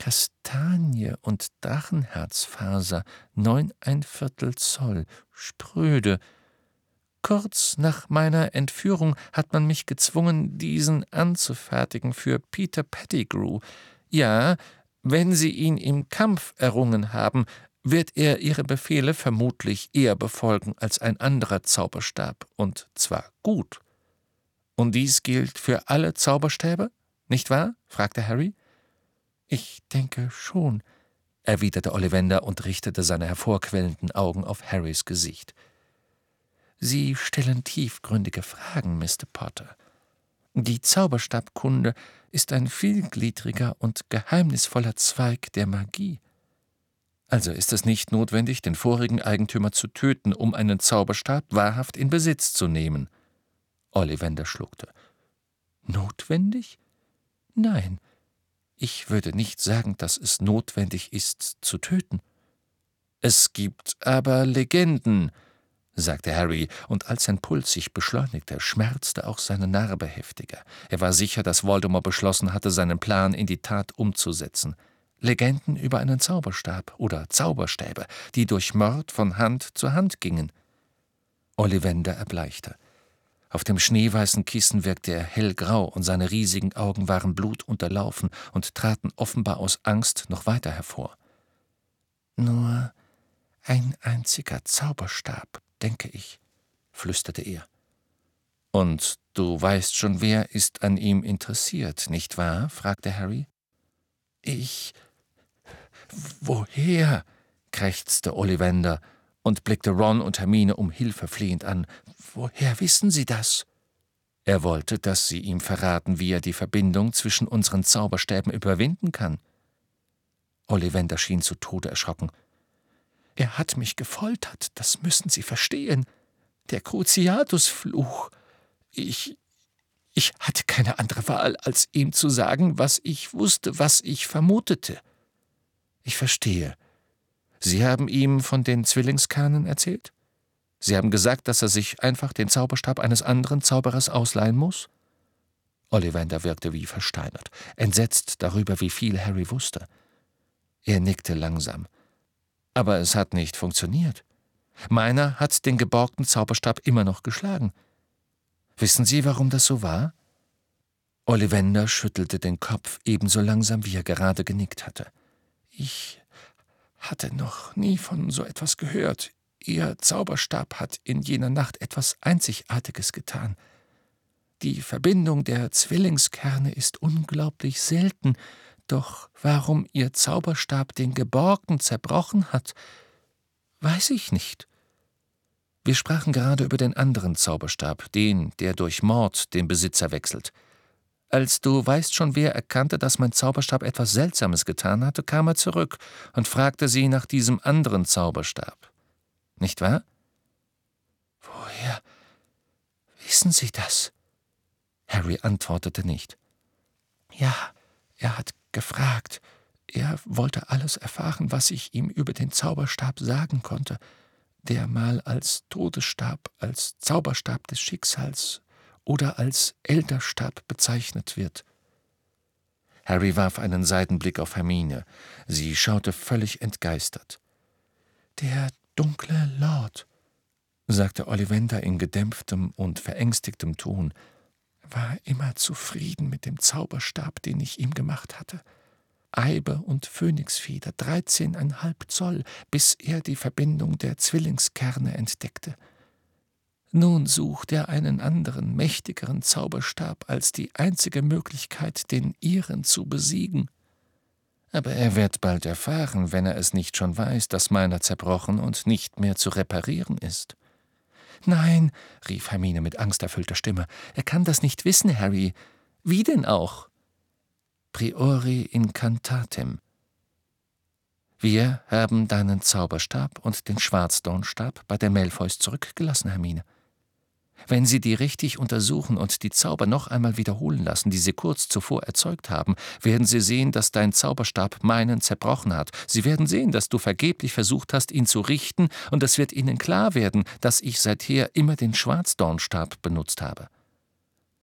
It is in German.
Kastanie und Drachenherzfaser, 9¼ Zoll, spröde. Kurz nach meiner Entführung hat man mich gezwungen, diesen anzufertigen für Peter Pettigrew. Ja, wenn Sie ihn im Kampf errungen haben, wird er Ihre Befehle vermutlich eher befolgen als ein anderer Zauberstab, und zwar gut. Und dies gilt für alle Zauberstäbe, nicht wahr?« fragte Harry. »Ich denke schon«, erwiderte Ollivander und richtete seine hervorquellenden Augen auf Harrys Gesicht. »Sie stellen tiefgründige Fragen, Mr. Potter. Die Zauberstabkunde ist ein vielgliedriger und geheimnisvoller Zweig der Magie. Also ist es nicht notwendig, den vorigen Eigentümer zu töten, um einen Zauberstab wahrhaft in Besitz zu nehmen.« Ollivander schluckte. »Notwendig? Nein, ich würde nicht sagen, dass es notwendig ist, zu töten.« »Es gibt aber Legenden«, sagte Harry, und als sein Puls sich beschleunigte, schmerzte auch seine Narbe heftiger. Er war sicher, dass Voldemort beschlossen hatte, seinen Plan in die Tat umzusetzen. Legenden über einen Zauberstab oder Zauberstäbe, die durch Mord von Hand zu Hand gingen. Ollivander erbleichte. Auf dem schneeweißen Kissen wirkte er hellgrau, und seine riesigen Augen waren blutunterlaufen und traten offenbar aus Angst noch weiter hervor. »Nur ein einziger Zauberstab, denke ich«, flüsterte er. »Und du weißt schon, wer ist an ihm interessiert, nicht wahr?« fragte Harry. »Woher?« krächzte Ollivander und blickte Ron und Hermine um Hilfe flehend an. »Woher wissen Sie das?« Er wollte, dass sie ihm verraten, wie er die Verbindung zwischen unseren Zauberstäben überwinden kann. Ollivander schien zu Tode erschrocken. »Er hat mich gefoltert, das müssen Sie verstehen. Der Cruciatusfluch. Ich hatte keine andere Wahl, als ihm zu sagen, was ich wusste, was ich vermutete.« »Ich verstehe. Sie haben ihm von den Zwillingskernen erzählt? Sie haben gesagt, dass er sich einfach den Zauberstab eines anderen Zauberers ausleihen muss?« Ollivander wirkte wie versteinert, entsetzt darüber, wie viel Harry wusste. Er nickte langsam. »Aber es hat nicht funktioniert. Meiner hat den geborgten Zauberstab immer noch geschlagen. Wissen Sie, warum das so war?« Ollivander schüttelte den Kopf ebenso langsam, wie er gerade genickt hatte. »Ich hatte noch nie von so etwas gehört. Ihr Zauberstab hat in jener Nacht etwas Einzigartiges getan. Die Verbindung der Zwillingskerne ist unglaublich selten, doch warum Ihr Zauberstab den Geborgten zerbrochen hat, weiß ich nicht. Wir sprachen gerade über den anderen Zauberstab, den, der durch Mord den Besitzer wechselt. Als du weißt schon, wer erkannte, dass mein Zauberstab etwas Seltsames getan hatte, kam er zurück und fragte sie nach diesem anderen Zauberstab. Nicht wahr?« »Woher wissen Sie das?« Harry antwortete nicht. »Ja, er hat gefragt. Er wollte alles erfahren, was ich ihm über den Zauberstab sagen konnte, der mal als Todesstab, als Zauberstab des Schicksals oder als Elderstab bezeichnet wird.« Harry warf einen Seitenblick auf Hermine. Sie schaute völlig entgeistert. »Der dunkle Lord«, sagte Ollivander in gedämpftem und verängstigtem Ton, »war immer zufrieden mit dem Zauberstab, den ich ihm gemacht hatte. Eibe und Phönixfeder, 13,5 Zoll, bis er die Verbindung der Zwillingskerne entdeckte. Nun sucht er einen anderen, mächtigeren Zauberstab als die einzige Möglichkeit, den ihren zu besiegen. Aber er wird bald erfahren, wenn er es nicht schon weiß, dass meiner zerbrochen und nicht mehr zu reparieren ist.« »Nein«, rief Hermine mit angsterfüllter Stimme, »er kann das nicht wissen, Harry. Wie denn auch?« »Priori incantatem. Wir haben deinen Zauberstab und den Schwarzdornstab bei der Malfoys zurückgelassen, Hermine. Wenn Sie die richtig untersuchen und die Zauber noch einmal wiederholen lassen, die Sie kurz zuvor erzeugt haben, werden Sie sehen, dass dein Zauberstab meinen zerbrochen hat. Sie werden sehen, dass du vergeblich versucht hast, ihn zu richten, und es wird Ihnen klar werden, dass ich seither immer den Schwarzdornstab benutzt habe.«